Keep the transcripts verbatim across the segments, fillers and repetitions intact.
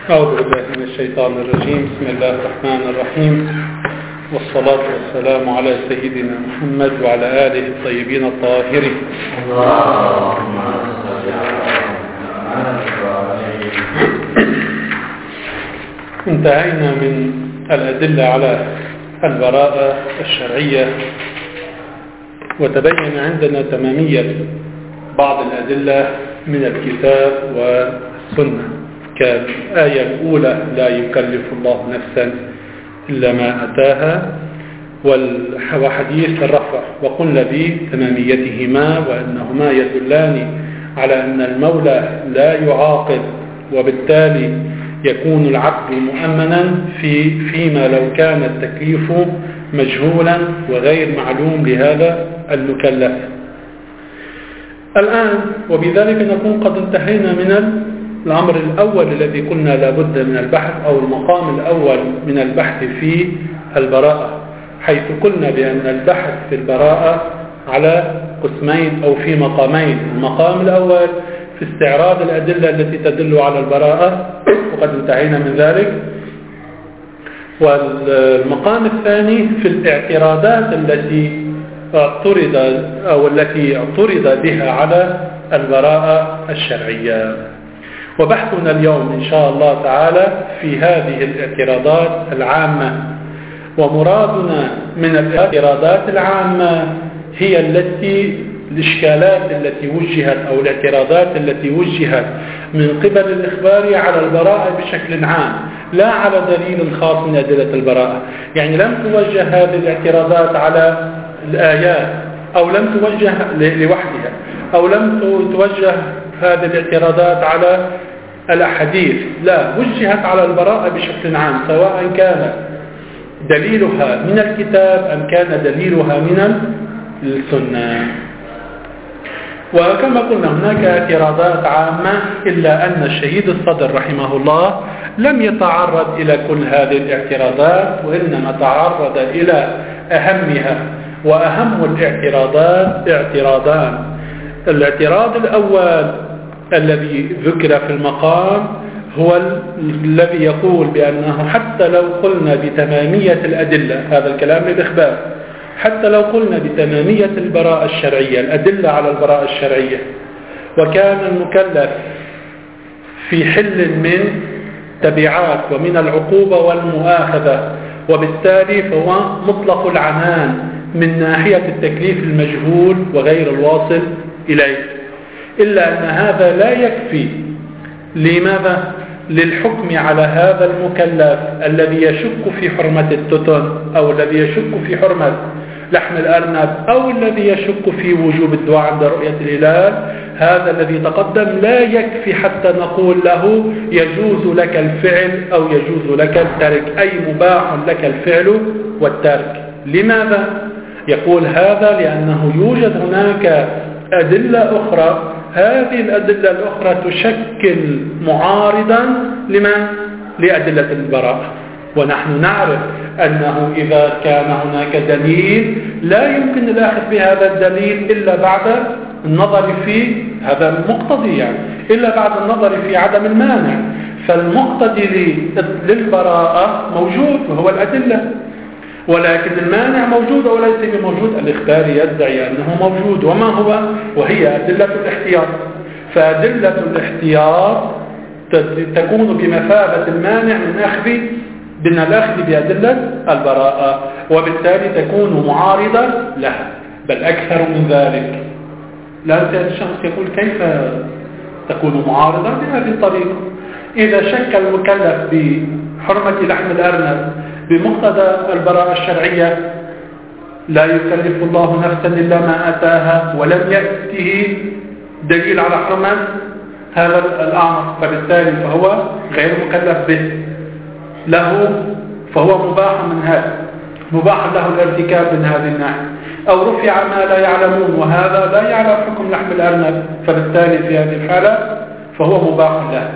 أعوذ بالله من الشيطان الرجيم. بسم الله الرحمن الرحيم، والصلاة والسلام على سيدنا محمد وعلى آله الطيبين الطاهرين. اللهم صل على انتهينا من الأدلة على البراءة الشرعية، وتبين عندنا تمامية بعض الأدلة من الكتاب والسنة، كالآية الأولى لا يكلف الله نفسا إلا ما أتاها، وحديث الرفع، وقلنا بتماميتهما وأنهما يدلان على أن المولى لا يعاقب، وبالتالي يكون العبد مؤمنا في فيما لو كان التكليف مجهولا وغير معلوم لهذا المكلف. الآن وبذلك نكون قد انتهينا من الأمر الأول الذي قلنا لابد من البحث، أو المقام الأول من البحث في البراءة، حيث قلنا بأن البحث في البراءة على قسمين أو في مقامين. المقام الأول في استعراض الأدلة التي تدل على البراءة، وقد انتهينا من ذلك. والمقام الثاني في الاعتراضات التي اعترض أو التي اعترض بها على البراءة الشرعية. وبحثنا اليوم إن شاء الله تعالى في هذه الاعتراضات العامة، ومرادنا من الاعتراضات العامة هي التي الإشكالات التي وجهت أو الاعتراضات التي وجهت من قبل الإخبار على البراءة بشكل عام، لا على دليل خاص من أدلة البراءة. يعني لم توجه هذه الاعتراضات على الآيات، أو لم توجه لوحدها، أو لم توجه هذه الاعتراضات على الأحاديث، لا، وجهت على البراءة بشكل عام، سواء كان دليلها من الكتاب أم كان دليلها من السنة. وكما قلنا هناك اعتراضات عامة، إلا أن الشهيد الصدر رحمه الله لم يتعرض إلى كل هذه الاعتراضات، وإنما تعرض إلى أهمها. وأهم الاعتراضات اعتراضان. الاعتراض الأول الذي ذكر في المقام هو الذي يقول بأنه حتى لو قلنا بتمامية الأدلة، هذا الكلام للإخبار، حتى لو قلنا بتمامية البراءة الشرعية، الأدلة على البراءة الشرعية، وكان المكلف في حل من تبعات ومن العقوبة والمؤاخذة، وبالتالي فهو مطلق العنان من ناحية التكليف المجهول وغير الواصل إليه، إلا أن هذا لا يكفي. لماذا؟ للحكم على هذا المكلف الذي يشك في حرمة التتن، أو الذي يشك في حرمة لحم الأرنب، أو الذي يشك في وجوب الدعاء عند رؤية الهلال، هذا الذي تقدم لا يكفي حتى نقول له يجوز لك الفعل أو يجوز لك الترك، أي مباح لك الفعل والترك. لماذا؟ يقول هذا لأنه يوجد هناك أدلة أخرى، هذه الأدلة الأخرى تشكل معارضا لمن؟ لأدلة البراءة. ونحن نعرف أنه إذا كان هناك دليل لا يمكن الأخذ بهذا الدليل إلا بعد النظر في هذا المقتضي، يعني إلا بعد النظر في عدم المانع. فالمقتضي للبراءة موجود وهو الأدلة، ولكن المانع موجود أو ليس بموجود. الإخبار يدعي أنه موجود، وما هو؟ وهي أدلة الاحتياط. فأدلة الاحتياط تكون بمثابة المانع من أخذ من الأخذ بأدلة البراءة، وبالتالي تكون معارضة لها، بل أكثر من ذلك. لا يأتي الشخص يقول كيف تكون معارضة بهذه الطريقة؟ إذا شك المكلف بحرمة لحم الأرنب بمقتضى البراءة الشرعية، لا يكلف الله نفسا إلا ما أتاها، ولم يأته دليل على حرمة هذا الأمر، فبالتالي فهو غير مكلف به، له فهو مباح من هذا، مباح له الارتكاب من هذه الناحية. أو رفع ما لا يعلمون، وهذا لا يعلم حكم لحم الأرنب، فبالتالي في هذه الحالة فهو مباح له.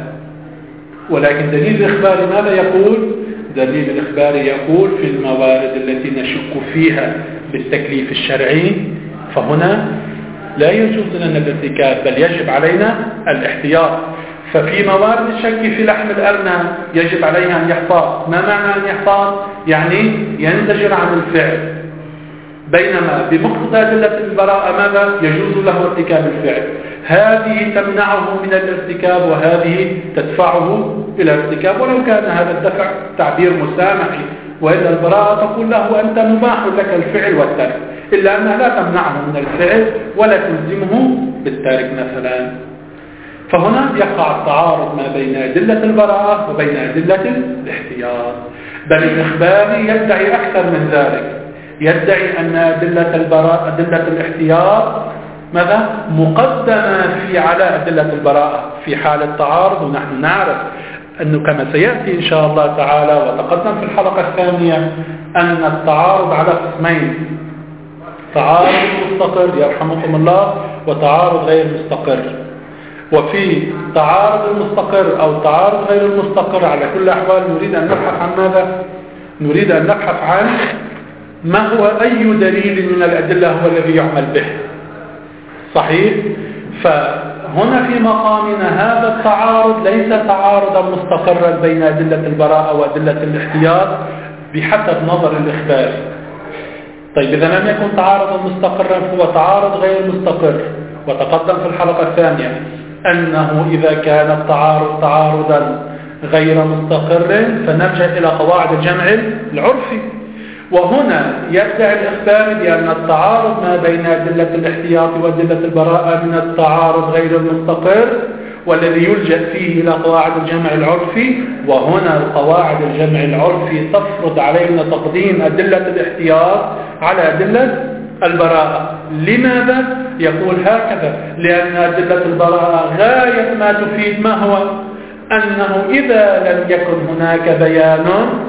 ولكن دليل الإخبار ماذا يقول؟ دليل الإخبار يقول في الموارد التي نشك فيها بالتكليف الشرعي، فهنا لا يجوز لنا الارتكاب، بل يجب علينا الاحتياط. ففي موارد الشك في لحم الأرنب يجب عليه أن يحتاط. ما معنى أن يحتاط؟ يعني ينزجر عن الفعل، بينما بمقتضى أدلة البراءة ماذا؟ يجوز له ارتكاب الفعل. هذه تمنعه من الارتكاب وهذه تدفعه إلى الارتكاب، ولو كان هذا الدفع تعبير مسامحي، وإلا البراءة تقول له أنت مباح لك الفعل والترك، إلا أنها لا تمنعه من الفعل ولا تلزمه بالترك مثلا. فهنا يقع التعارض ما بين أدلة البراءة وبين أدلة الاحتياط. بل الإخباري يدعي أكثر من ذلك، يدعي أن أدلة البراءة أدلة الاحتياط ماذا؟ مقدمة في على أدلة البراءة في حال التعارض. ونحن نعرف أنه كما سيأتي إن شاء الله تعالى وتقدم في الحلقة الثانية أن التعارض على قسمين: تعارض مستقر يرحمكم الله وتعارض غير مستقر. وفي تعارض المستقر أو تعارض غير المستقر على كل الأحوال نريد أن نبحث عن ماذا؟ نريد أن نبحث عن ما هو أي دليل من الأدلة هو الذي يعمل به. صحيح؟ فهنا في مقامنا هذا التعارض ليس تعارضا مستقرا بين أدلة البراءة وأدلة الاحتياط بحسب نظر الإخبار. طيب إذا لم يكن تعارضا مستقرا فهو تعارض غير مستقر. وتقدم في الحلقة الثانية أنه إذا كان التعارض تعارضا غير مستقر فنرجع إلى قواعد الجمع العرفي. وهنا يدعي الإخبار بأن التعارض ما بين أدلة الاحتياط وأدلة البراءة من التعارض غير المستقر، والذي يلجأ فيه إلى قواعد الجمع العرفي. وهنا القواعد الجمع العرفي تفرض علينا تقديم أدلة الاحتياط على أدلة البراءة. لماذا؟ يقول هكذا: لأن أدلة البراءة غاية ما تفيد ما هو؟ أنه إذا لم يكن هناك بيان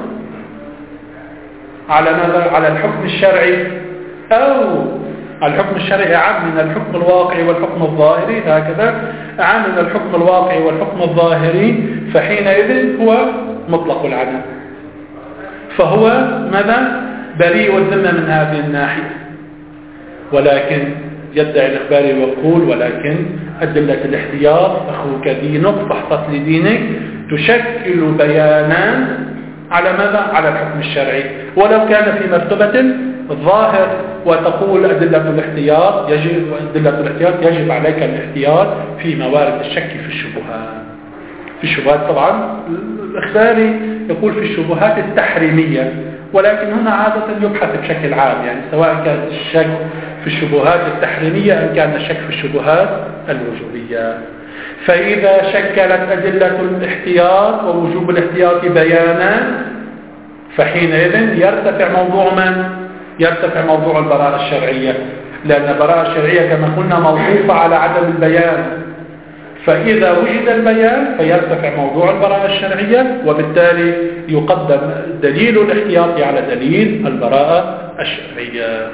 على ماذا؟ على الحكم الشرعي، أو الحكم الشرعي عام من الحكم الواقعي والحكم الظاهري، هكذا عام من الحكم الواقعي والحكم الظاهري، فحينئذ هو مطلق العدم، فهو ماذا؟ بريء الذمة من هذه الناحية. ولكن يدعي الإخباري ويقول: ولكن أدلة الاحتياط أخوك دينك فاحتط لدينك تشكل بيانا على ماذا؟ على الحكم الشرعي، ولو كان في مرتبة الظاهر. وتقول أدلة الاحتياط يجب أدلة الاحتياط يجب عليك الاحتياط في موارد الشك في الشبهات. في الشبهات طبعا الإخباري يقول في الشبهات التحريمية، ولكن هنا عادة يبحث بشكل عام، يعني سواء كان الشك في الشبهات التحريمية أم كان الشك في الشبهات الوجوبية. فإذا شكلت أدلة الاحتياط ووجوب الاحتياط بيانا فحينئذ يرتفع موضوع من؟ يرتفع موضوع البراءة الشرعية، لأن البراءة الشرعية كما قلنا موقوفة على عدم البيان. فإذا وجد البيان فيرتفع موضوع البراءة الشرعية، وبالتالي يقدم دليل الاحتياط على دليل البراءة الشرعية.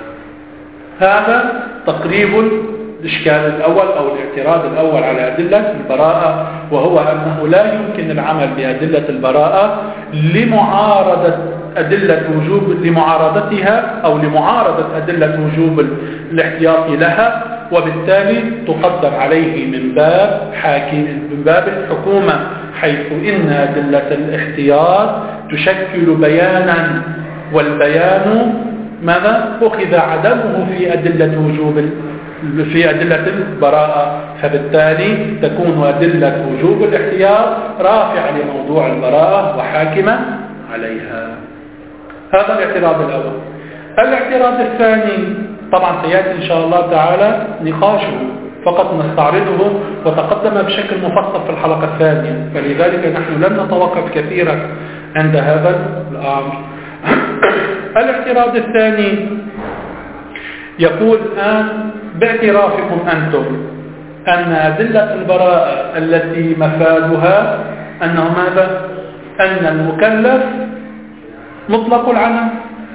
هذا تقريب الإشكال الأول أو الاعتراض الأول على أدلة البراءة، وهو أنه لا يمكن العمل بأدلة البراءة لمعارضة أدلة وجوب لمعارضتها أو لمعارضة أدلة وجوب الاحتياط لها، وبالتالي تقدم عليه من باب حاكم من باب الحكومة، حيث إن أدلة الاحتياط تشكل بيانا، والبيان ماذا؟ أخذ عدمه في أدلة وجوب في أدلة البراءة، فبالتالي تكون أدلة وجوب الاحتياط رافعة لموضوع البراءة وحاكمة عليها. هذا الاعتراض الأول. الاعتراض الثاني طبعا سيأتي إن شاء الله تعالى نقاشه، فقط نستعرضه وتقدم بشكل مفصل في الحلقة الثانية، فلذلك نحن لن نتوقف كثيرا عند هذا الأمر. الاعتراض الثاني يقول الآن باعترافكم أنتم أن أدلة البراءة التي مفادها أنه ماذا؟ أن المكلف مطلق العمل،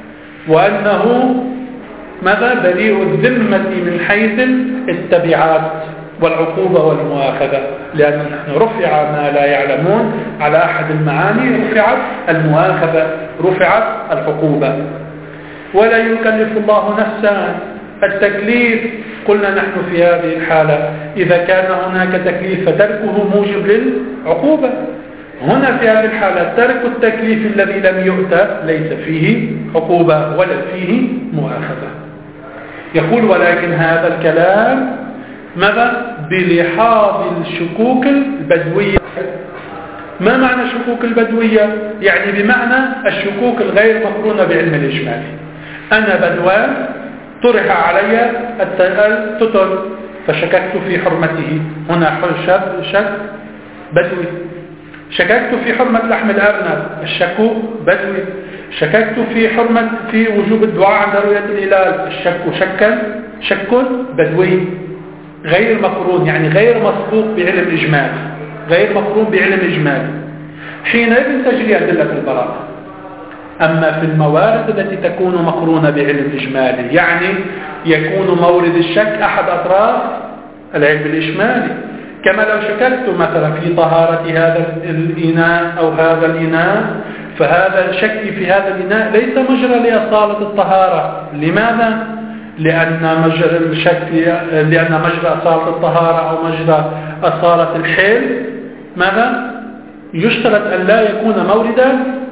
وأنه ماذا؟ بريء الذمة من حيث التبعات والعقوبة والمؤاخذة، لأن نحن رفع ما لا يعلمون على أحد المعاني، رفعت المؤاخذة، رفعت العقوبة. ولا يكلف الله نفسا، التكليف قلنا نحن في هذه الحالة إذا كان هناك تكليف فتركه موجب للعقوبة. هنا في هذه الحالة ترك التكليف الذي لم يؤتى ليس فيه عقوبة ولا فيه مؤاخذة. يقول ولكن هذا الكلام ماذا؟ بلحاظ الشكوك البدوية. ما معنى الشكوك البدوية؟ يعني بمعنى الشكوك الغير مقرونة بعلم الإجمال. أنا بدوان طرح علي التتر فشككت في حرمته، هنا شك بدوي. شككت في حرمة لحم الأرنب، الشك بدوي. شككت في حرمة في وجوب الدعاء عند رؤية الهلال، الشك شكا شك بدوي غير مقرون، يعني غير مسبوق بعلم إجمال، غير مقرون بعلم إجمال. حينئذ تجري أدلة البراءة. أما في الموارد التي تكون مقرونة بعلم إجمالي، يعني يكون مورد الشك أحد أطراف العلم الإجمالي، كما لو شككت مثلا في طهارة هذا الإناء أو هذا الإناء، فهذا الشك في هذا الإناء ليس مجرى لأصالة الطهارة. لماذا؟ لأن مجرى الشك لأن مجرى أصالة الطهارة أو مجرى أصالة الحل ماذا؟ يشترط أن لا يكون موردا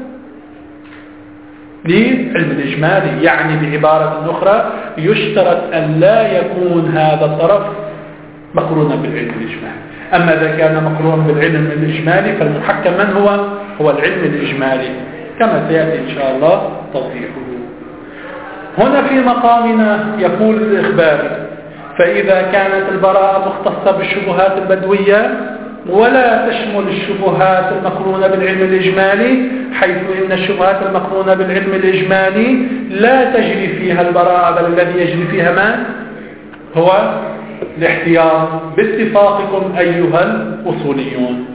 لعلم الإجمالي، يعني بعبارة أخرى يشترط أن لا يكون هذا الطرف مقرونا بالعلم الإجمالي. أما إذا كان مقرونا بالعلم الإجمالي فالمحكم من هو؟ هو العلم الإجمالي، كما سيأتي إن شاء الله توضيحه. هنا في مقامنا يقول الإخباري: فإذا كانت البراءة مختصة بالشبهات البدوية ولا تشمل الشبهات المقرونة بالعلم الإجمالي، حيث إن الشبهات المقرونة بالعلم الإجمالي لا تجري فيها البراءة، بل الذي يجري فيها ما هو الاحتياط باتفاقكم أيها الأصوليون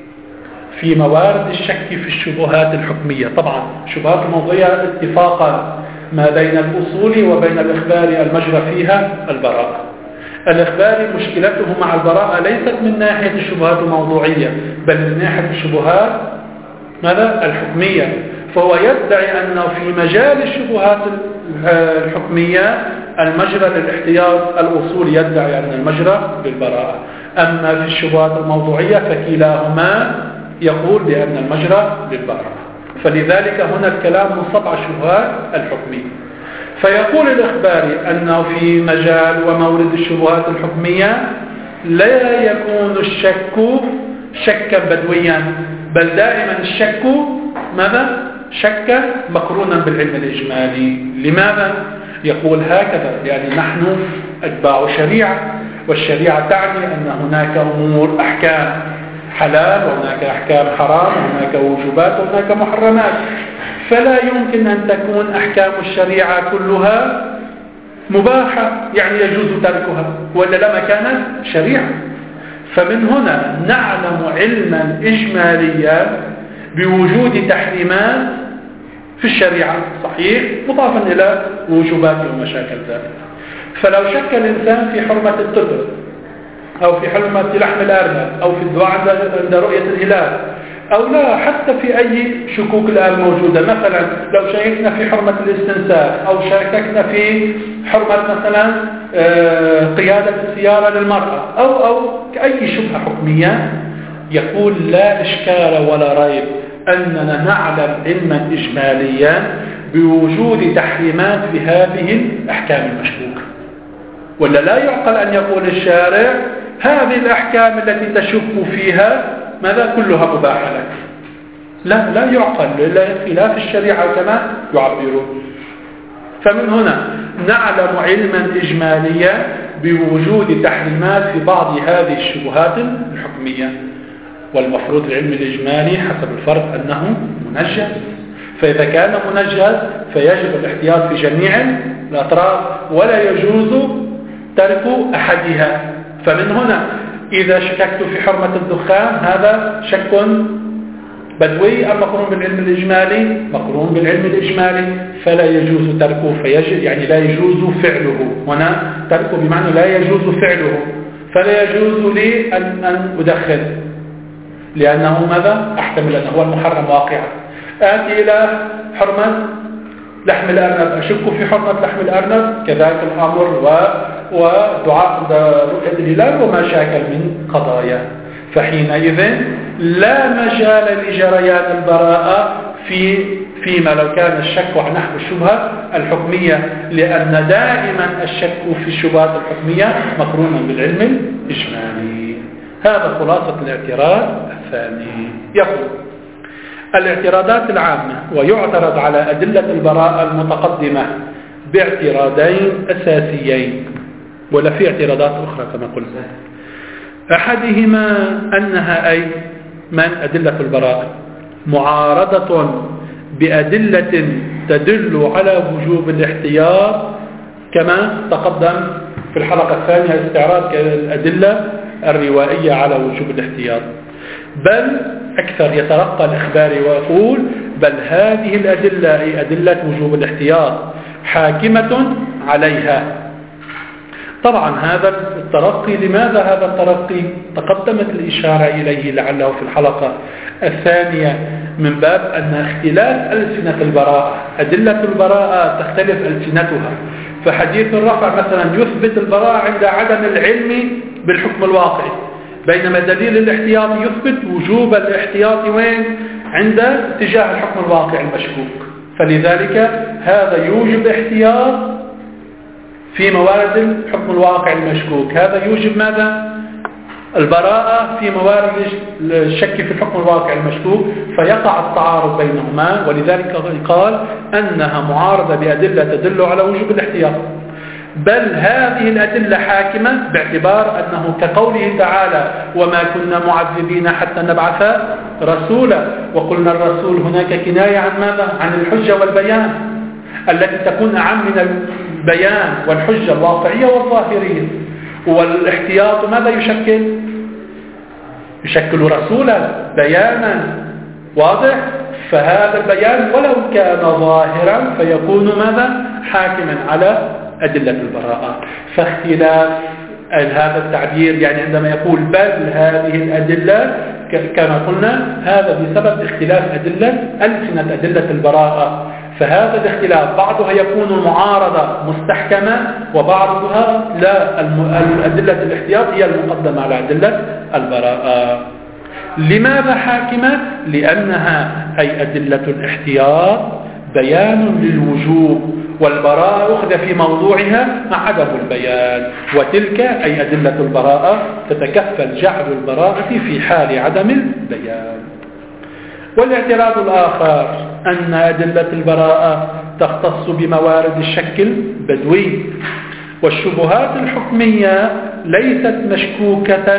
في موارد الشك في الشبهات الحكمية. طبعا الشبهات الموضوعية اتفاقا ما بين الأصول وبين الإخباري المجرى فيها البراءة. الإخباري مشكلته مع البراءة ليست من ناحية الشبهات الموضوعية، بل من ناحية الشبهات ماذا؟ الحكمية. فهو يدعي أنه في مجال الشبهات الحكمية المجرى للاحتياط، الأصول يدعي أن المجرى للبراءة. أما في الشبهات الموضوعية فكلاهما يقول بأن المجرى للبراءة. فلذلك هنا الكلام منصب على الشبهات الحكمية. فيقول الإخباري أنه في مجال ومورد الشبهات الحكمية لا يكون الشك شكا بدويا، بل دائما الشك ماذا؟ شك مقرونا بالعلم الإجمالي. لماذا؟ يقول هكذا: لأن نحن أتباع شريعة، والشريعة تعني أن هناك أمور أحكام حلال وهناك أحكام حرام وهناك وجوبات وهناك محرمات، فلا يمكن أن تكون أحكام الشريعة كلها مباحة يعني يجوز تركها، ولا لما كانت شريعة. فمن هنا نعلم علما إجماليا بوجود تحريمات في الشريعة صحيح، مضافا إلى وجوبات ومشاكل ذلك. فلو شك الإنسان في حرمة التتر أو في حرمة لحم الأرنب أو في الدعاء عند رؤية الهلال أو لا، حتى في أي شكوك الآن موجودة، مثلا لو شككنا في حرمة الاستنساخ أو شككنا في حرمة مثلا قيادة السيارة للمرأة أو أو أي شبهة حكمية، يقول لا إشكال ولا ريب أننا نعلم علما إجماليا بوجود تحريمات في هذه الأحكام المشكوكة. ولا لا يعقل أن يقول الشارع هذه الأحكام التي تشك فيها ماذا كلها مباحة لك؟ لا لا يعقل، لا خلاف الشريعة كما يعبرون. فمن هنا نعلم علما إجماليا بوجود تحريمات في بعض هذه الشبهات الحكمية، والمفروض العلم الإجمالي حسب الفرق أنه منجز. فإذا كان منجز فيجب الاحتياط في جميع الأطراف ولا يجوز ترك أحدها. فمن هنا إذا شككت في حرمة الدخان هذا شك بدوي أم مقرون بالعلم الإجمالي؟ مقرون بالعلم الإجمالي، فلا يجوز تركه، فيجب يعني لا يجوز فعله. هنا تركه بمعنى لا يجوز فعله، فلا يجوز لي أن, أن أدخن لأنه ماذا؟ أحتمل أنه هو المحرم واقعا. آتي إلى حرمة لحم الأرنب، أشك في حرمة لحم الأرنب كذلك الأمر، ودعاء عند رؤية الهلال وما شاكل من قضايا. فحينئذ لا مجال لجريان البراءة في فيما لو كان الشك عن نحو الشبهة الحكمية، لأن دائما الشك في الشبهات الحكمية مقرون بالعلم الإجمالي. هذا خلاصة الاعتراض الثاني. يقول الاعتراضات العامة: ويعترض على أدلة البراءة المتقدمة باعتراضين أساسيين، ولا في اعتراضات أخرى كما قلنا. أحدهما أنها أي من أدلة البراءة معارضة بأدلة تدل على وجوب الاحتياط، كما تقدم في الحلقة الثانية استعراض الأدلة الروائية على وجوب الاحتياط. بل أكثر يترقى الإخباري ويقول: بل هذه الأدلة أي أدلة وجوب الاحتياط حاكمة عليها. طبعا هذا الترقي، لماذا هذا الترقي؟ تقدمت الإشارة إليه لعله في الحلقة الثانية، من باب أن اختلاف ألسنة البراءة، أدلة البراءة تختلف ألسنتها. فحديث الرفع مثلا يثبت البراءة عند عدم العلم بالحكم الواقعي، بينما دليل الاحتياط يثبت وجوب الاحتياط وين؟ عند اتجاه الحكم الواقعي المشكوك. فلذلك هذا يوجب احتياط في موارد الحكم الواقع المشكوك، هذا يوجب ماذا؟ البراءة في موارد الشك في الحكم الواقع المشكوك، فيقع التعارض بينهما. ولذلك قال أنها معارضة بأدلة تدل على وجوب الاحتياط. بل هذه الأدلة حاكمة باعتبار أنه كقوله تعالى: وما كنا معذبين حتى نبعث رسولا. وقلنا الرسول هناك كناية عن ماذا؟ عن الحجة والبيان التي تكون أعم من البيان والحجة الواقعية والظاهرية. والاحتياط ماذا يشكل؟ يشكل رسولا بيانا واضح. فهذا البيان ولو كان ظاهرا فيكون ماذا؟ حاكما على أدلة البراءة. فاختلاف هذا التعبير، يعني عندما يقول بل هذه الأدلة كما قلنا، هذا بسبب اختلاف أدلة ألسنة أدلة البراءة. فهذا الاختلاف بعضها يكون المعارضة مستحكمة وبعضها لا، أدلة الاحتياط هي المقدمة على أدلة البراءة. لماذا حاكمة؟ لأنها أي أدلة الاحتياط بيان للوجوب، والبراءة أخذ في موضوعها عدم البيان، وتلك أي أدلة البراءة تتكفل جعل البراءة في حال عدم البيان. والاعتراض الآخر أن أدلة البراءة تختص بموارد الشك البدوي، والشبهات الحكمية ليست مشكوكة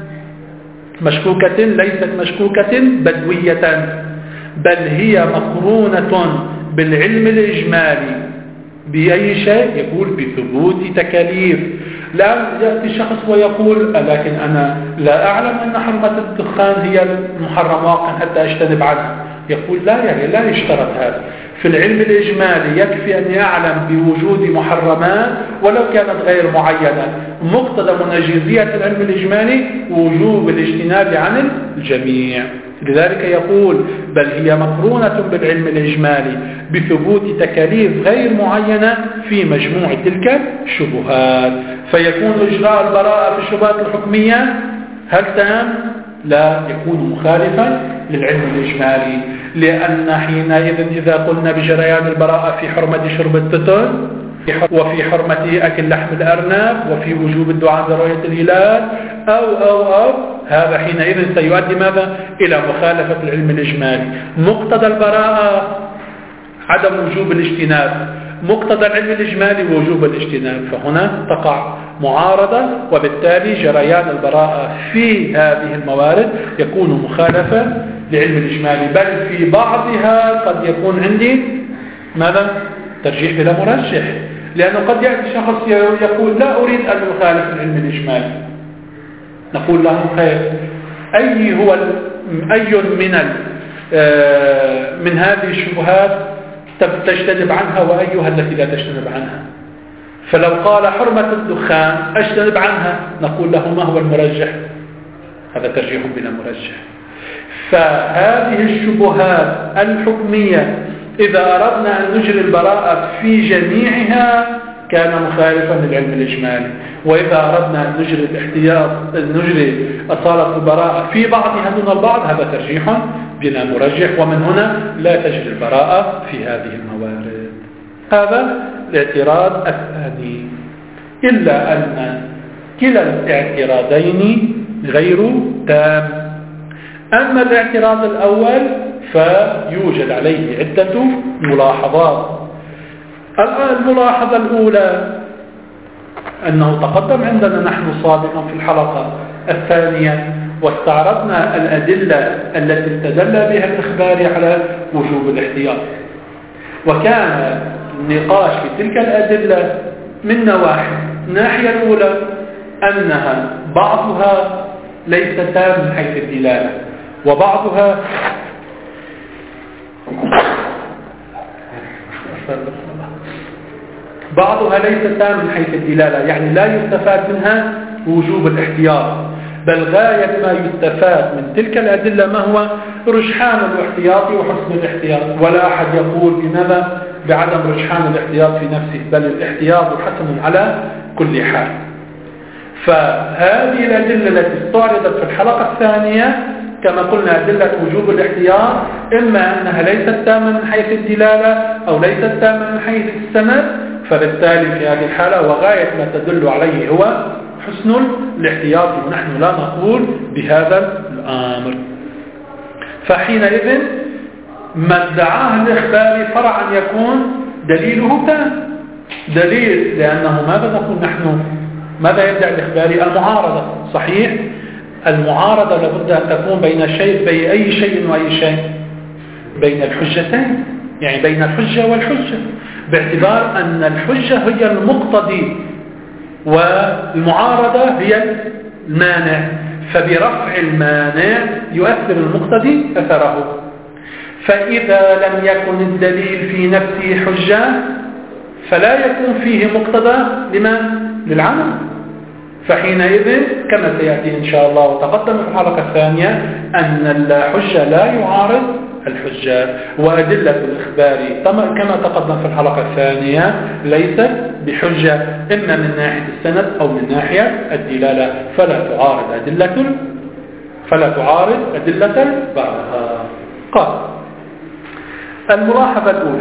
مشكوكة ليست مشكوكة بدوية، بل هي مقرونة بالعلم الإجمالي. بأي شيء؟ يقول بثبوت تكاليف. لا يأتي شخص ويقول لكن أنا لا أعلم أن حرمة الدخان هي المحرم واقعا حتى أجتنب عنها. يقول لا، يعني لا يشترط هذا. في العلم الإجمالي يكفي أني أعلم بوجود محرمات ولو كانت غير معينة. مقتضى منجزية العلم الإجمالي وجوب الاجتناب عن الجميع. لذلك يقول بل هي مقرونة بالعلم الإجمالي بثبوت تكاليف غير معينة في مجموع تلك الشبهات. فيكون إجراء البراءة في الشبهات الحكمية هل تام؟ لا، يكون مخالفا للعلم الإجمالي. لأن حينئذ إذا قلنا بجريان البراءة في حرمة شرب التتن وفي حرمة أكل لحم الأرنب وفي وجوب الدعاء برؤية الهلال أو أو أو هذا حينئذ سيؤدي ماذا؟ إلى مخالفة العلم الإجمالي. مقتضى البراءة عدم وجوب الاجتناب، مقتضى العلم الإجمالي وجوب الاجتناب، فهنا تقع معارضة، وبالتالي جريان البراءة في هذه الموارد يكون مخالفة لعلم الإجمالي. بل في بعضها قد يكون عندي ماذا؟ ترجيح بلا مرجح، لأنه قد يأتي شخص يقول لا أريد أن أخالف العلم الإجمالي. نقول له خير، أي هو أي من من هذه الشبهات تجتنب عنها وأيها التي لا تجتنب عنها؟ فلو قال حرمة الدخان أجتنب عنها، نقول له ما هو المرجح؟ هذا ترجيح بلا مرجح. فهذه الشبهات الحكمية إذا أردنا أن نجري البراءة في جميعها كان مخالفا للعلم الإجمالي. وإذا أردنا أن نجري الاحتياط نجري أصالة البراءة في بعضها دون البعض هذا ترجيح بلا مرجح، ومن هنا لا تجري البراءة في هذه الموارد. هذا الاعتراض الثاني، إلا أن كلا الاعتراضين غير تام. أما الاعتراض الأول فيوجد عليه عدة ملاحظات. الملاحظة الأولى أنه تقدم عندنا نحن سابقا في الحلقة الثانية واستعرضنا الأدلة التي استدل بها الإخبار على وجوب الاحتياط، وكان النقاش في تلك الأدلة من نواحي. الناحية الأولى أنها بعضها ليس تام من حيث الدلالة، وبعضها بعضها ليس تام من حيث الدلالة، يعني لا يستفاد منها وجوب الاحتياط، بل غاية ما يستفاد من تلك الأدلة ما هو رجحان الاحتياط وحسن الاحتياط. ولا أحد يقول بماذا بعدم رجحان الاحتياط في نفسه، بل الاحتياط حسن على كل حال. فهذه الأدلة التي استعرضت في الحلقة الثانية كما قلنا أدلة وجوب الاحتياط إما أنها ليست تامة من حيث الدلالة أو ليست تامة من حيث السند، فبالتالي في هذه الحالة وغاية ما تدل عليه هو حسن الاحتياط، ونحن لا نقول بهذا الأمر. فحينئذ ما ادعاه الإخباري فرع أن يكون دليله تام دليل، لأنه ماذا نقول نحن؟ ماذا يدعي الإخباري؟ المعارضة. صحيح، المعارضة لابد أن تكون بين شيء بين أي شيء وأي شيء، بين الحجتين، يعني بين الحجة والحجة، باعتبار أن الحجة هي المقتضي والمعارضة هي المانع، فبرفع المانع يؤثر المقتضي أثره. فإذا لم يكن الدليل في نفسه حجة فلا يكون فيه مقتضى لمن؟ للعمل. فحينئذ كما سيأتي إن شاء الله وتقدم في الحلقة الثانية أن الحجة لا يعارض الحجة، وأدلة الإخبار كما تقدم في الحلقة الثانية ليست بحجة إما من ناحية السند أو من ناحية الدلالة، فلا تعارض أدلة فلا تعارض أدلة بعضها. قال الملاحظة الأولى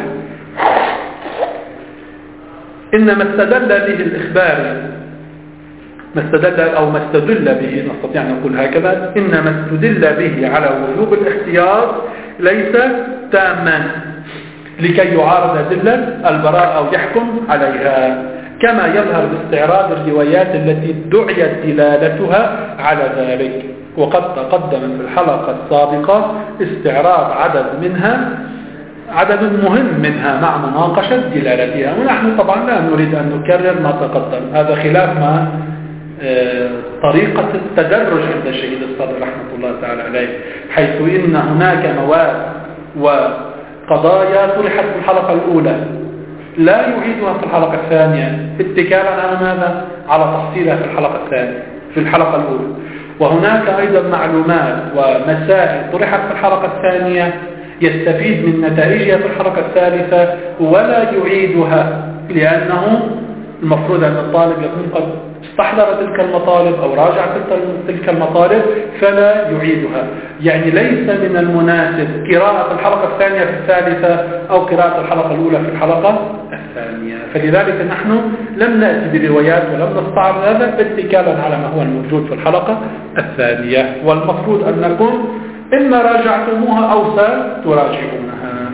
إن ما استدل به الإخبار ما استدل أو ما استدل به نستطيع أن نقول هكذا، إن ما استدل به على وجوب الاحتياط ليس تاما لكي يعارض أدلة البراءة أو يحكم عليها، كما يظهر باستعراض الروايات التي دعيت دلالتها على ذلك. وقد تقدم في الحلقة السابقة استعراض عدد منها عدد مهم منها مع مناقشة دلالتها، ونحن طبعا لا نريد أن نكرر ما تقدم، هذا خلاف ما طريقة التدرج عند الشهيد الصدر رحمة الله تعالى عليه، حيث إن هناك مواد وقضايا طرحت في الحلقة الأولى لا يعيدها في الحلقة الثانية اتكالا على ماذا؟ على تفصيلها في الحلقة الثانية في الحلقة الأولى. وهناك أيضا معلومات ومسائل طرحت في الحلقة الثانية يستفيد من نتائجها في الحلقة الثالثة ولا يعيدها، لأنه المفروض أن الطالب يكون قد استحضر تلك المطالب أو راجع تلك المطالب فلا يعيدها. يعني ليس من المناسب قراءة الحلقة الثانية في الثالثة أو قراءة الحلقة الأولى في الحلقة الثانية. فلذلك نحن لم نأتي بروايات ولم نستعرض هذا اتكالا على ما هو الموجود في الحلقة الثانية، والمفروض أن نكون إما راجعتموها أو ستراجعونها.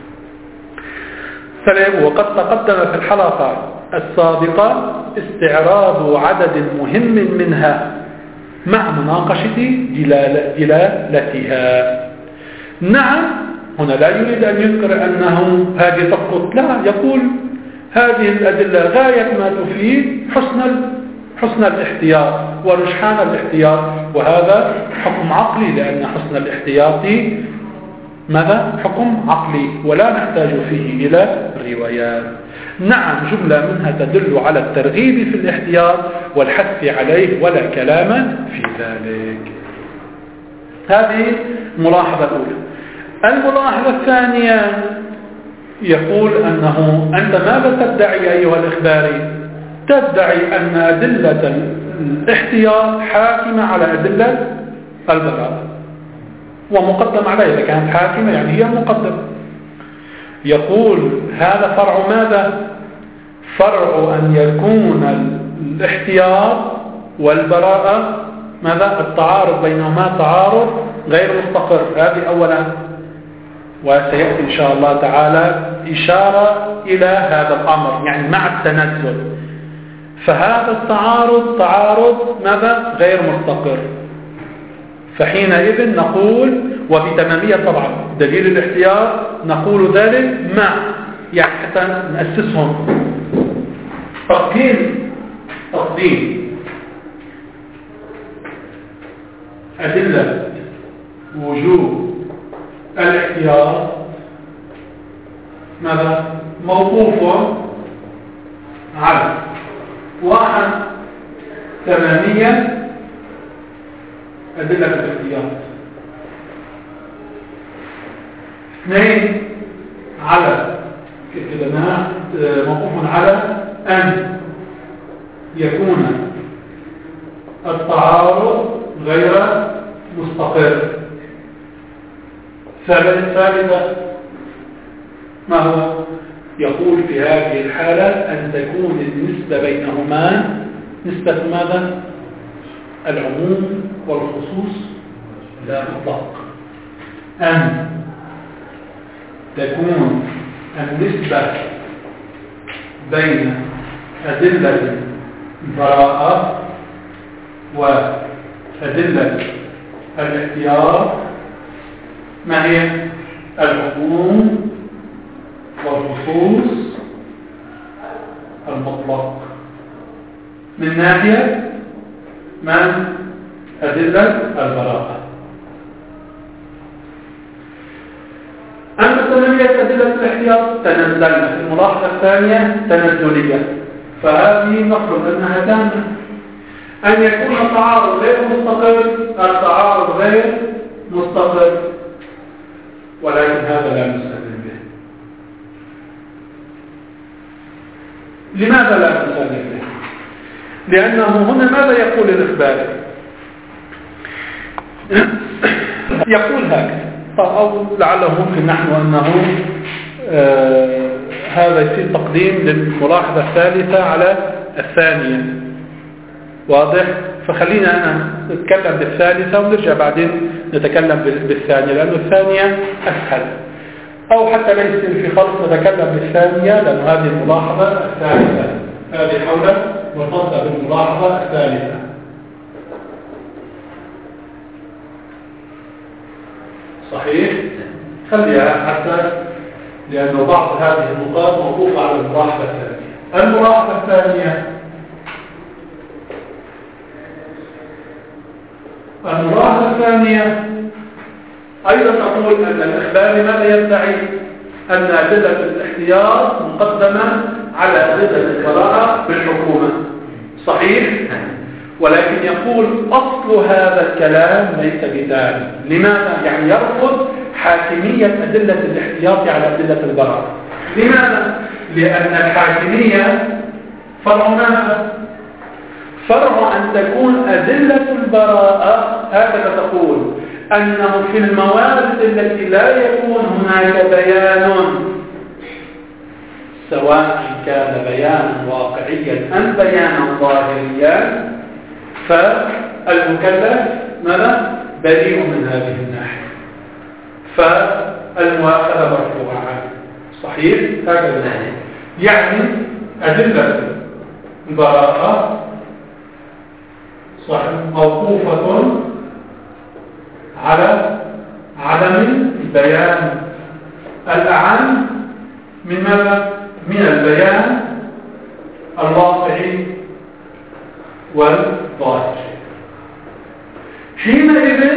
وقد تقدم في الحلقة السابقة استعراض عدد مهم منها مع مناقشة دلالتها. نعم، هنا لا يريد أن يذكر أنه هذه تسقط، لا، يقول هذه الأدلة غاية ما تفيد حسن حسن الاحتياط ورجحان الاحتياط، وهذا حكم عقلي، لأن حسن الاحتياط ماذا؟ حكم عقلي ولا نحتاج فيه إلى الروايات. نعم، جملة منها تدل على الترغيب في الاحتياط والحث عليه ولا كلام في ذلك. هذه الملاحظة الأولى. الملاحظة الثانية يقول أنه أنت ماذا تدعي أيها الإخباري؟ تدعي أن أدلة الاحتياط حاكمة على أدلة البراءة ومقدم عليها، إذا كانت حاكمة يعني هي مقدمة. يقول هذا فرع ماذا؟ فرع أن يكون الاحتياط والبراءة ماذا؟ التعارض بينهما تعارض غير مستقر. هذه أولا، وسيأتي إن شاء الله تعالى إشارة إلى هذا الأمر، يعني مع التنزل. فهذا التعارض تعارض ماذا؟ غير مستقر. فحينئذ نقول وبتمامية طبعا دليل الاحتياط نقول ذلك مع، يعني حتى نأسسهم تقديم تقديم أدلة وجوب الاحتياط ماذا؟ موقوف على واحد تمامية أدلة الاحتياط، اثنين على كلمات موقوف على أن يكون التعارض غير مستقر. ثالثا ما هو؟ يقول في هذه الحالة أن تكون النسبة بينهما نسبة ماذا؟ العموم والخصوص لا مطلق. أن تكون النسبة بين أدلة البراءة وأدلة الاحتياط ما هي؟ العموم والخصوص المطلق من ناحية من أدلة البراءة. أما ثمانية أدلة الاحتياط تنزلنا في الملاحظة الثانية تنزلية، فهذه نفرض أنها تامة. أن يكون التعارض غير مستقر، التعارض غير مستقر، ولكن هذا لا نستدل به. لماذا لا نستدل به؟ لأنه هنا ماذا يقول الإخبار؟ يقول هكذا، أو لعله ممكن نحن أنه آه هذا يصير تقديم للملاحظة الثالثة على الثانية، واضح؟ فخلينا أنا نتكلم بالثالثة ونرجع بعدين نتكلم بالثانية، لأن الثانية أسهل، أو حتى ليس في خلط نتكلم بالثانية، لأن هذه الملاحظة الثالثة هذه حول مرتبطة بالملاحظة الثالثة. صحيح؟ خليها حتى لأن بعض هذه النقاط موقوفة على الملاحظة الثانية. الملاحظة الثانية الملاحظة الثانية أيضا تقول أن الإخبار ماذا يدعي؟ أن أدلة الاحتياط مقدمة على أدلة البراءة بالحكومة. صحيح؟ ولكن يقول أصل هذا الكلام ليس بذلك. لماذا؟ يعني يرفض حاكمية أدلة الاحتياط على أدلة البراءة. لماذا؟ لأن الحاكمية فرع ماذا؟ فرع أن تكون أدلة البراءة هكذا تقول أنه في الموارد التي لا يكون هناك بيان، سواء كان بيانا واقعيا أم بيانا ظاهريا، فالمكلف ماذا؟ بريء من هذه الناحية، فالمؤاخذة مرفوعة عنه. صحيح؟ هكذا يعني أدلة البراءة صحيح موقوفة على عدم البيان الأعم من ماذا؟ من البيان الواقعي والظاهر. حينئذ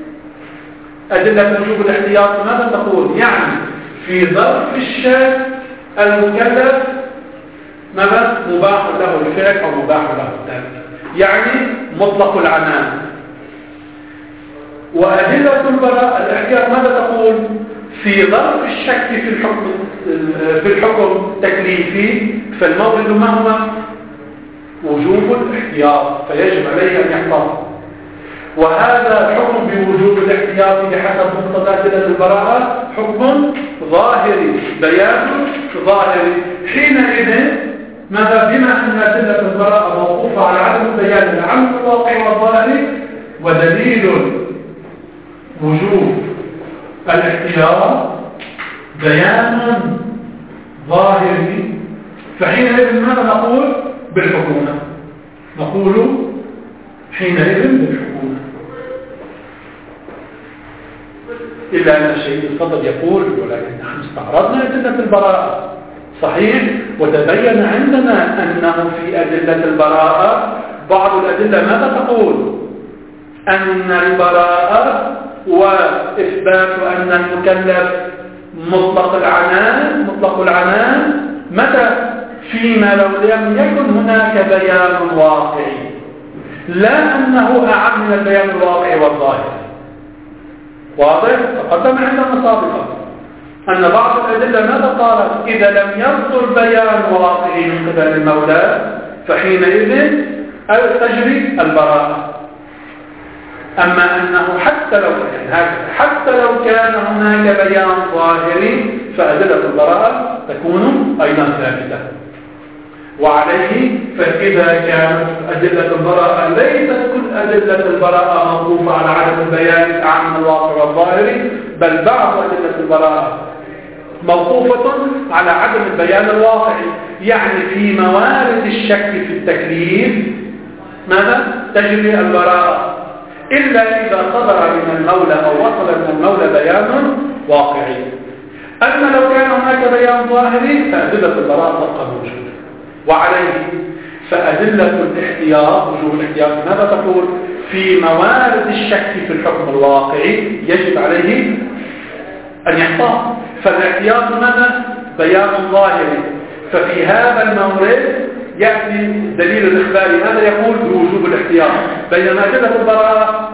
أدلة وجوب الاحتياط ماذا تقول؟ يعني في ظرف الشك المكلف ماذا؟ مباح له الفعل أو مباح له الترك، يعني مطلق العنان. وأدلة البراءة الاحتياط ماذا تقول؟ في ظرف الشك في الحكم في الحكم التكليفي فالمورد ما هو؟ وجوب الاحتياط، فيجب عليه أن يحتاط. وهذا الحكم بوجوب الاحتياط بحسب مقتضى أدلة البراءة حكم ظاهري، بيان ظاهري. حينئذ ماذا؟ بما أن أدلة البراءة موقوفة على عدم البيان العام الواقع والظاهري، ودليل وجوب الاحتياط بيان ظاهري، فحينئذ ماذا نقول؟ بالحكومة. نقول حينئذ بالحكومة. إلا أن الشهيد الصدر يقول ولكن نحن استعرضنا أدلة البراءة صحيح، وتبين عندنا أنه في أدلة البراءة بعض الأدلة ماذا تقول؟ أن البراءة وإثبات أن المكلف مطلق العنان مطلق العنان متى؟ فيما لو لم يكن هناك بيان واقعي، لا أنه أعم من البيان الواقعي والظاهر. واضح؟ تقدم عندنا سابقا أن بعض الأدلة ماذا قالت؟ إذا لم يصدر بيان واقعي من قبل المولى فحينئذ تجري البراءة. أما أنه حتى لو كان حتى لو كان هناك بيان ظاهري فأدلة البراءة تكون أيضا ثابتة. وعليه فإذا كانت أدلة البراءة ليست كل أدلة البراءة موقوفة على عدم البيان الأعم من الواقع والظاهري، بل بعض أدلة البراءة موقوفة على عدم البيان الواقعي، يعني في موارد الشك في التكليف ماذا؟ تجري البراءة، إلا إذا صدر من المولى أو وصل من المولى بيان واقعي. أما لو كان هناك بيان ظاهري فأدلة البراءة تبقى موجودة. وعليه فأدلة الاحتياط وجوب الاحتياط ماذا تقول؟ في موارد الشك في الحكم الواقعي يجب عليه أن يحتاط. فالاحتياط ماذا؟ بيان ظاهري. ففي هذا المورد يأتي الدليل الإخباري ماذا يقول؟ بوجوب الاحتياط، بينما أدلة البراءة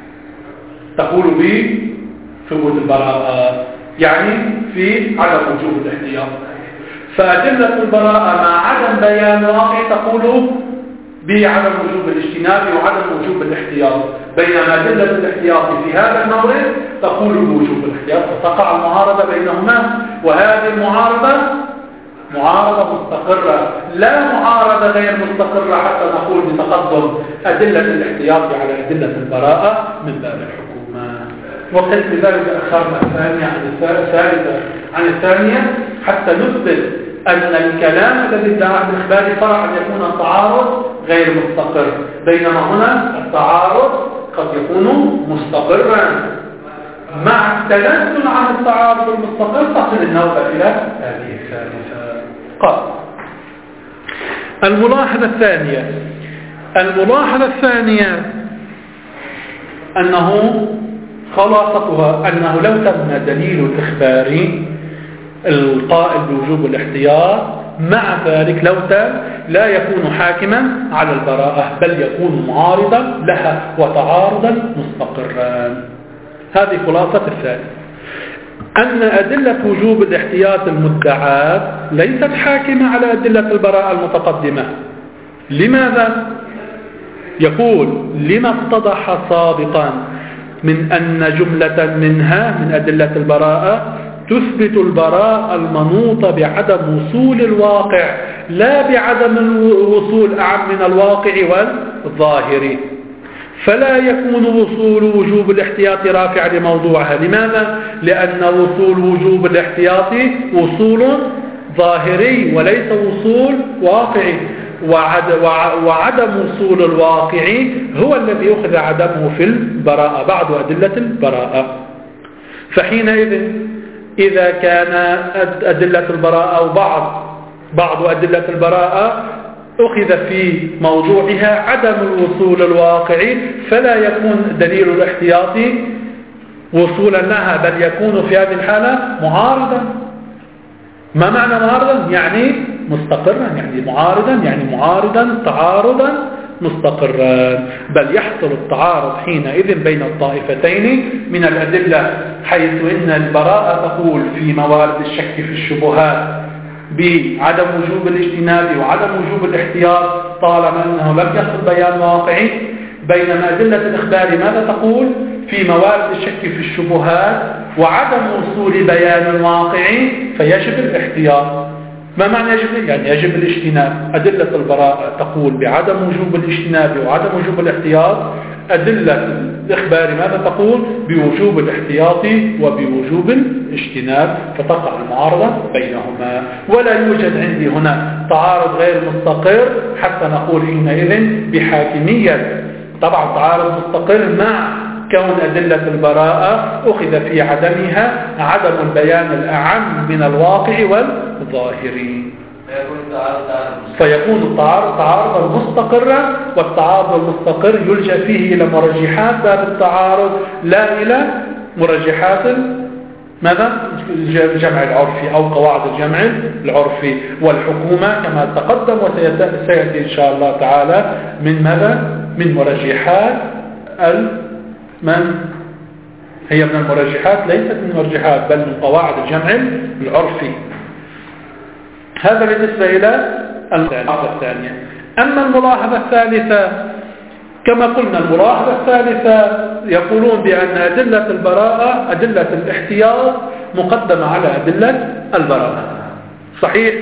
تقول بثبوت البراءة، يعني في عدم وجوب الاحتياط. فأدلة البراءة مع عدم بيان واقع تقول بعدم وجوب الاجتناب وعدم وجوب الاحتياط، بينما أدلة الاحتياط في هذا المورد تقول بوجوب الاحتياط، فتقع المعارضة بينهما. وهذه المعارضة معارضة مستقرة، لا معارضة غير مستقرة حتى نقول بتقدم أدلة الاحتياط على أدلة البراءة من باب الحكومة. وقلت لذلك أخرنا الثانية عن الثالثة عن الثانية حتى نثبت أن الكلام الذي ادعاه الإخباري فرع أن يكون التعارض غير مستقر، بينما هنا التعارض قد يكون مستقرا. مع التنزل عن التعارض المستقر تصل النوبة إلى هذه الثالثة. قال الملاحظة الثانية الملاحظة الثانية أنه خلاصتها أنه لو تم دليل الإخباري القائل بوجوب الاحتياط مع ذلك لو تم لا يكون حاكما على البراءة، بل يكون معارضا لها وتعارضا مستقرا. هذه خلاصة الثانية، أن أدلة وجوب الاحتياط المدعاة ليست حاكمة على أدلة البراءة المتقدمة. لماذا؟ يقول لما اتضح سابقا من أن جملة منها من أدلة البراءة تثبت البراءة المنوطة بعدم وصول الواقع لا بعدم الوصول أعم من الواقع والظاهر، فلا يكون وصول وجوب الاحتياط رافع لموضوعها. لماذا؟ لأن وصول وجوب الاحتياط وصول ظاهري وليس وصول واقعي، وعدم وصول الواقع هو الذي يأخذ عدمه في البراءة بعض أدلة البراءة. فحينئذ إذا كان أدلة البراءة أو بعض بعض أدلة البراءة أخذ في موضوعها عدم الوصول الواقعي، فلا يكون دليل الاحتياط وصولا لها، بل يكون في هذه الحالة معارضا. ما معنى معارضا؟ يعني مستقرا، يعني معارضا، يعني معارضا تعارضا مستقران، بل يحصل التعارض حينئذ بين الطائفتين من الأدلة، حيث إن البراءة تقول في موارد الشك في الشبهات بعدم وجوب الاجتناب وعدم وجوب الاحتياط طالما أنه لم يحصل بيان واقعي، بينما أدلة الإخبار ماذا تقول في موارد الشك في الشبهات وعدم وصول بيان واقعي فيجب الاحتياط. ما معنى يجب؟ يعني يجب الاجتناب. أدلة البراءة تقول بعدم وجوب الاجتناب وعدم وجوب الاحتياط، أدلة الإخبار ماذا تقول بوجوب الاحتياط وبوجوب الاجتناب، فتقع المعارضة بينهما. ولا يوجد عندي هنا تعارض غير مستقر حتى نقول حينئذ بحاكمية. طبعا تعارض مستقر مع كون أدلة البراءة أخذ في عدمها عدم البيان الأعم من الواقع والظاهر، فيكون التعارض تعارضا مستقرا، والتعارض المستقر يلجأ فيه إلى مرجحات باب التعارض لا إلى مرجحات ماذا؟ الجمع العرفي أو قواعد الجمع العرفي. والحكومة كما تقدم وسيأتي إن شاء الله تعالى من ماذا؟ من مرجحات من هي من المرجحات، ليست من المرجحات بل من قواعد الجمع العرفي. هذا بالنسبة إلى الملاحظة الثانية. أما الملاحظة الثالثة كما قلنا، الملاحظة الثالثة يقولون بأن أدلة البراءة أدلة الاحتياط مقدمة على أدلة البراءة. صحيح؟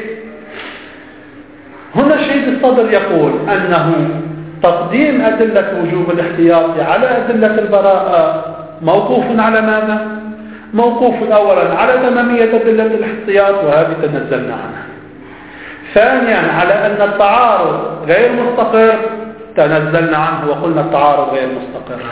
هنا شيخ الصدر يقول أنه تقديم أدلة وجوب الاحتياط على أدلة البراءة موقوف على ماذا؟ موقوف أولا على تمامية أدلة الاحتياط وهذه تنزلنا عنها. ثانيا على أن التعارض غير مستقر تنزلنا عنه وقلنا التعارض غير مستقر.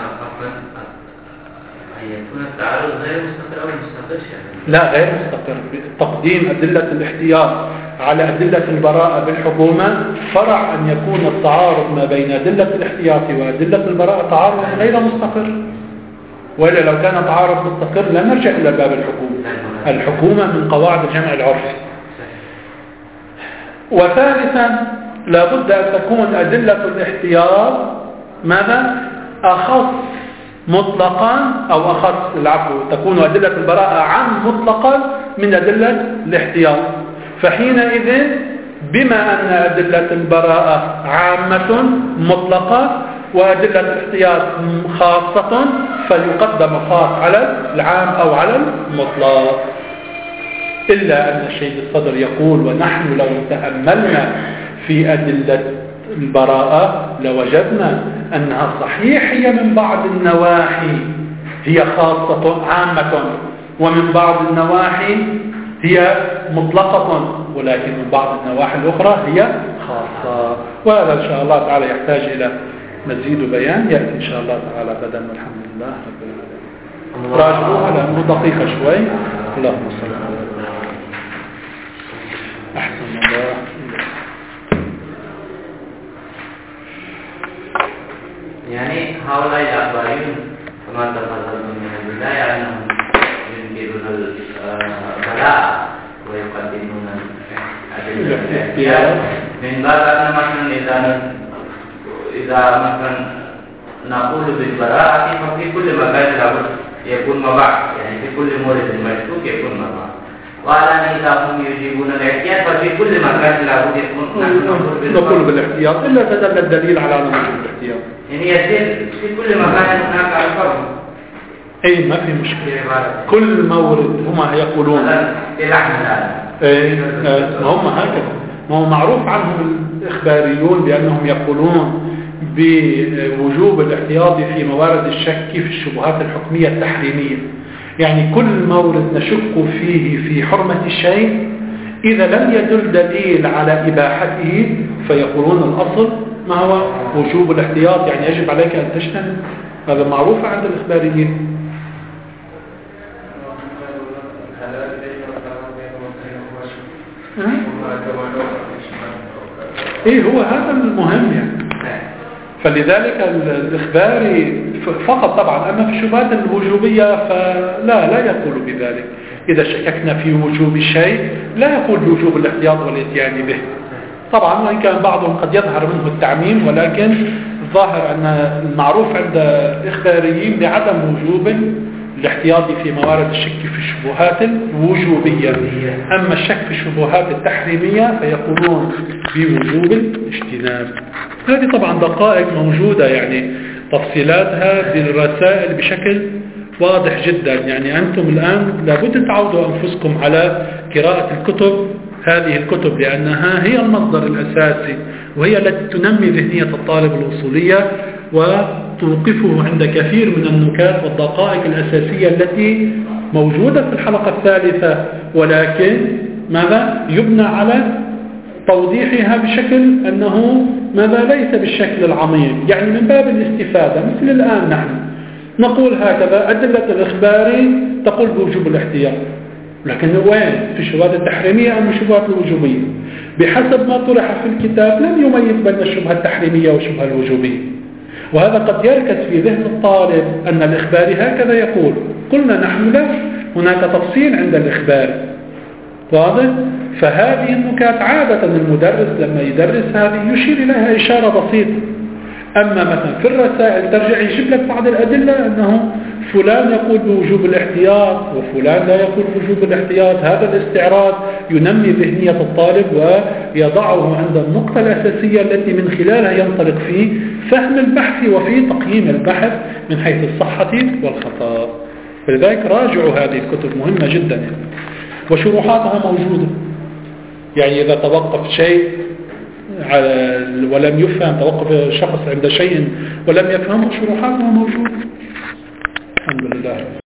يكون التعارض غير مستقر أو مستقر؟ لا، غير مستقر. تقديم أدلة الاحتياط على أدلة البراءة بالحكومة فرع أن يكون التعارض ما بين أدلة الاحتياط وأدلة البراءة تعارض غير مستقر، وإلا لو كان تعارض مستقر لا نرجع إلى باب الحكومة. الحكومة من قواعد الجمع العرفي. وثالثا لابد أن تكون أدلة الاحتياط ماذا؟ أخص مطلقا أو أخص العفو تكون أدلة البراءة عام مطلقا من أدلة الاحتياط. فحينئذ بما أن أدلة البراءة عامة مطلقة وأدلة الاحتياط خاصة فيقدم الخاص على العام أو على المطلق. إلا أن الشيخ الصدر يقول ونحن لو تأملنا في أدلة البراءة لوجدنا أنها صحيح هي من بعض النواحي هي خاصة عامة، ومن بعض النواحي هي مطلقة، ولكن من بعض النواحي الأخرى هي خاصة. وهذا إن شاء الله تعالى يحتاج إلى مزيد بيان يأتي إن شاء الله تعالى غدا، والحمد لله رب العالمين. راجعوها لأنه دقيقة شوي. اللهم صل على أحسن الله. يعني هؤلاء الأخباريون كما تفضلتم من البداية أنهم ينكرون البلاء ويقدمون الاحتياط من باب أن مثلا إذا إذا مثلا نقول بالبراءة ففي كل مكان لابد يكون مباح، يعني في كل مورد مشكوك يكون مباح. وعلى إذا هم يجيبون الاحتياط ففي كل مكان لابد يكون نقول بالاحتياط إلا تدل الدليل على وجوب الاحتياط. يعني يصير في كل مكان هناك الفرق. أي ما في مشكلة. كل مورد هم يقولون. إيه هم هكذا. ما هو معروف عنهم الإخباريون بأنهم يقولون بوجوب الاحتياط في موارد الشك في الشبهات الحكمية التحريمية. يعني كل مورد نشك فيه في حرمة الشيء إذا لم يدل دليل على إباحته فيقولون الأصل ما هو وجوب الاحتياط، يعني يجب عليك أن تجتنب. هذا معروف عند الإخباريين. إيه هو هذا المهم يعني. فلذلك الإخباري فقط طبعا، أما في الشبهات الوجوبية فلا لا يقول بذلك. إذا شككنا في وجوب الشيء لا يقول بوجوب الاحتياط والاتيان به. طبعا وإن كان بعضهم قد يظهر منه التعميم، ولكن الظاهر أن المعروف عند الإخباريين بعدم وجوب الاحتياط في موارد الشك في الشبهات الوجوبية. أما الشك في الشبهات التحريمية فيقولون بوجوب الاجتناب. هذه طبعا دقائق موجودة، يعني تفصيلاتها بالرسائل بشكل واضح جدا. يعني أنتم الآن لابد تعودوا أنفسكم على قراءة الكتب، هذه الكتب، لأنها هي المصدر الأساسي وهي التي تنمي ذهنية الطالب الوصولية وتوقفه عند كثير من النكات والدقائق الأساسية التي موجودة في الحلقة الثالثة، ولكن ماذا يبنى على توضيحها بشكل أنه ماذا ليس بالشكل العميق، يعني من باب الاستفادة. مثل الآن نحن نقول هكذا أدلة الإخباري تقول بوجوب الاحتياط، لكن وين في الشبهات التحريمية أم الشبهات الوجوبية؟ بحسب ما طرح في الكتاب لم يميز بين الشبهة التحريمية والشبهة الوجوبية، وهذا قد يركز في ذهن الطالب أن الإخباري هكذا يقول. قلنا نحن لا، هناك تفصيل عند الإخباري، واضح؟ فهذه النكات عادة المدرس لما يدرس هذه يشير إليها إشارة بسيطة. أما مثلا في الرسائل ترجع يجيب لك بعض الأدلة أنه فلان يقول بوجوب الاحتياط وفلان لا يقول بوجوب الاحتياط. هذا الاستعراض ينمي ذهنية الطالب ويضعه عند النقطة الأساسية التي من خلالها ينطلق في فهم البحث وفي تقييم البحث من حيث الصحة والخطأ. فلذلك راجعوا هذه الكتب، مهمة جدا يعني. وشروحاتها موجودة، يعني إذا توقف شيء ولم يفهم، توقف شخص عند شيء ولم يفهمه، شروحاتها موجودة. الحمد لله.